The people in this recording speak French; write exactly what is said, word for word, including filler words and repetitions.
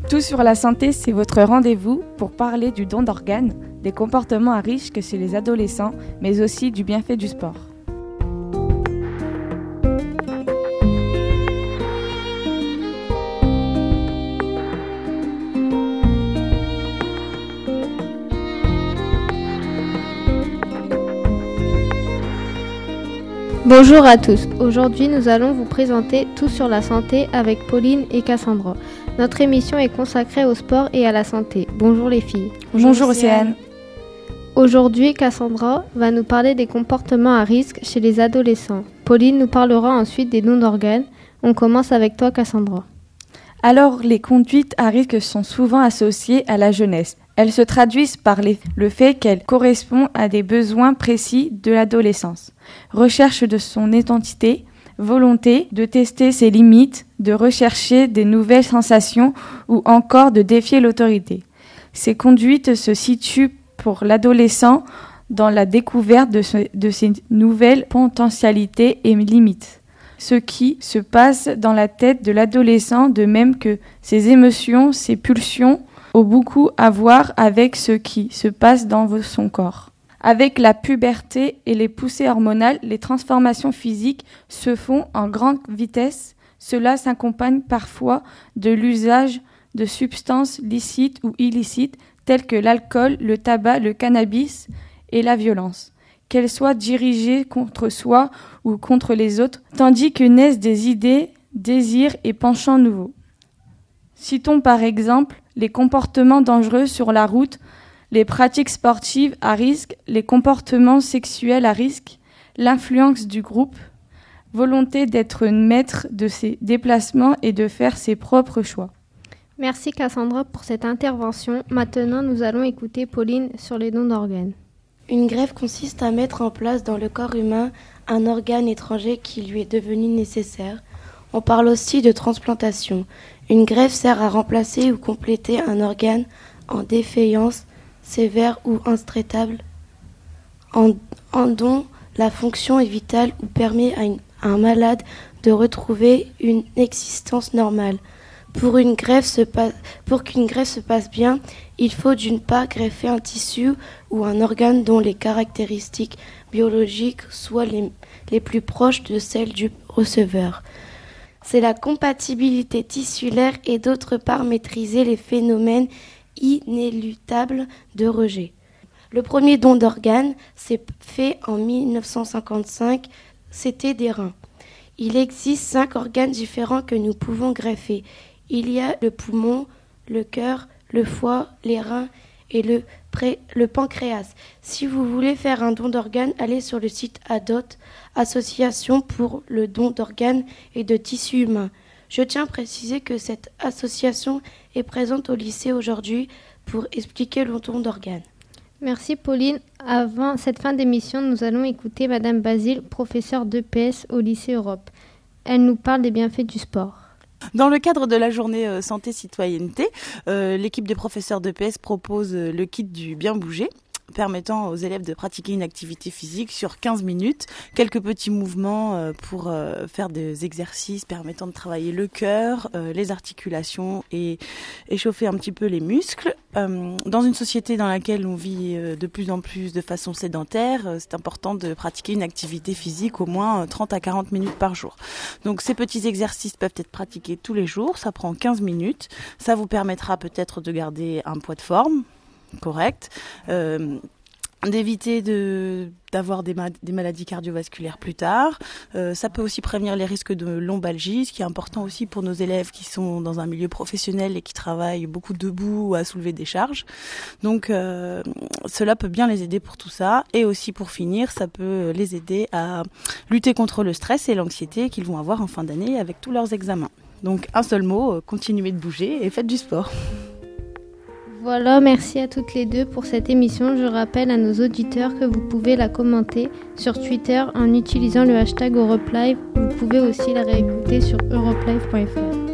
Tout sur la santé, c'est votre rendez-vous pour parler du don d'organes, des comportements à risque chez les adolescents, mais aussi du bienfait du sport. Bonjour à tous, aujourd'hui nous allons vous présenter Tout sur la santé avec Pauline et Cassandra. Notre émission est consacrée au sport et à la santé. Bonjour les filles. Bonjour, Bonjour Océane. Aujourd'hui, Cassandra va nous parler des comportements à risque chez les adolescents. Pauline nous parlera ensuite des dons d'organes. On commence avec toi Cassandra. Alors, les conduites à risque sont souvent associées à la jeunesse. Elles se traduisent par les, le fait qu'elles correspondent à des besoins précis de l'adolescence. Recherche de son identité, volonté de tester ses limites, de rechercher des nouvelles sensations ou encore de défier l'autorité. Ces conduites se situent pour l'adolescent dans la découverte de, ce, de ses nouvelles potentialités et limites. Ce qui se passe dans la tête de l'adolescent, de même que ses émotions, ses pulsions, ont beaucoup à voir avec ce qui se passe dans son corps. Avec la puberté et les poussées hormonales, les transformations physiques se font en grande vitesse. Cela s'accompagne parfois de l'usage de substances licites ou illicites telles que l'alcool, le tabac, le cannabis et la violence, qu'elles soient dirigées contre soi ou contre les autres, tandis que naissent des idées, désirs et penchants nouveaux. Citons par exemple les comportements dangereux sur la route, les pratiques sportives à risque, les comportements sexuels à risque, l'influence du groupe, volonté d'être maître de ses déplacements et de faire ses propres choix. Merci Cassandra pour cette intervention. Maintenant, nous allons écouter Pauline sur les dons d'organes. Une greffe consiste à mettre en place dans le corps humain un organe étranger qui lui est devenu nécessaire. On parle aussi de transplantation. Une greffe sert à remplacer ou compléter un organe en défaillance sévère ou intraitable, en, en dont la fonction est vitale ou permet à, une, à un malade de retrouver une existence normale. Pour, une greffe se pa- pour qu'une greffe se passe bien, il faut d'une part greffer un tissu ou un organe dont les caractéristiques biologiques soient les, les plus proches de celles du receveur. C'est la compatibilité tissulaire et d'autre part maîtriser les phénomènes inéluctable de rejet. Le premier don d'organes s'est fait en dix-neuf cent cinquante-cinq, c'était des reins. Il existe cinq organes différents que nous pouvons greffer. Il y a le poumon, le cœur, le foie, les reins et le, pré- le pancréas. Si vous voulez faire un don d'organes, allez sur le site A D O T, Association pour le don d'organes et de tissus humains. Je tiens à préciser que cette association est présente au lycée aujourd'hui pour expliquer le don d'organes. Merci Pauline. Avant cette fin d'émission, nous allons écouter Madame Basile, professeure d'E P S au lycée Europe. Elle nous parle des bienfaits du sport. Dans le cadre de la journée euh, santé citoyenneté, euh, l'équipe de professeurs d'E P S propose euh, le kit du bien bouger, permettant aux élèves de pratiquer une activité physique sur quinze minutes, quelques petits mouvements pour faire des exercices permettant de travailler le cœur, les articulations et échauffer un petit peu les muscles. Dans une société dans laquelle on vit de plus en plus de façon sédentaire, c'est important de pratiquer une activité physique au moins trente à quarante minutes par jour. Donc ces petits exercices peuvent être pratiqués tous les jours, ça prend quinze minutes, ça vous permettra peut-être de garder un poids de forme correct, euh, d'éviter de, d'avoir des, ma- des maladies cardiovasculaires plus tard. Euh, ça peut aussi prévenir les risques de lombalgie, ce qui est important aussi pour nos élèves qui sont dans un milieu professionnel et qui travaillent beaucoup debout ou à soulever des charges. Donc euh, cela peut bien les aider pour tout ça. Et aussi pour finir, ça peut les aider à lutter contre le stress et l'anxiété qu'ils vont avoir en fin d'année avec tous leurs examens. Donc un seul mot, continuez de bouger et faites du sport. Voilà, merci à toutes les deux pour cette émission. Je rappelle à nos auditeurs que vous pouvez la commenter sur Twitter en utilisant le hashtag EuropeLive. Vous pouvez aussi la réécouter sur europe live point f r.